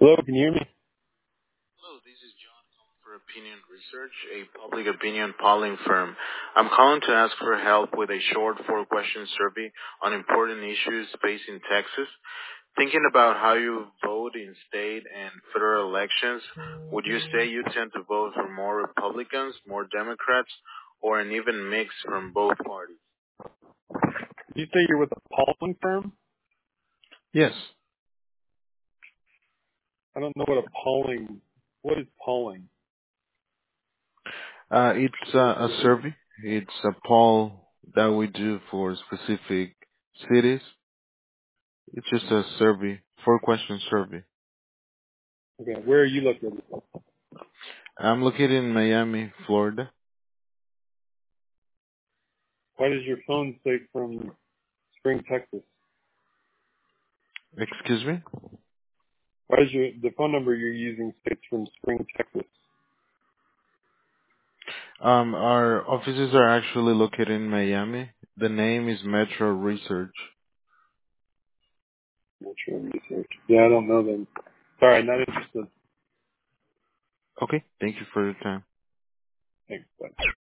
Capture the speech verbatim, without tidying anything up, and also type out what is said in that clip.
Hello, can you hear me? Hello, this is John for Opinion Research, a public opinion polling firm. I'm calling to ask for help with a short four-question survey on important issues facing Texas. Thinking about how you vote in state and federal elections, would you say you tend to vote for more Republicans, more Democrats, or an even mix from both parties? You say you're with a polling firm? Yes. I don't know what a polling, what is polling? Uh, it's uh, a survey. It's a poll that we do for specific cities. It's just a survey, four-question survey. Okay, where are you located? I'm located in Miami, Florida. Why does your phone say from Spring, Texas? Excuse me? Why does your, the phone number you're using say it's from Spring, Texas? Um, our offices are actually located in Miami. The name is Metro Research. Metro Research. Yeah, I don't know them. Sorry, not interested. Okay, thank you for your time. Thanks, bye.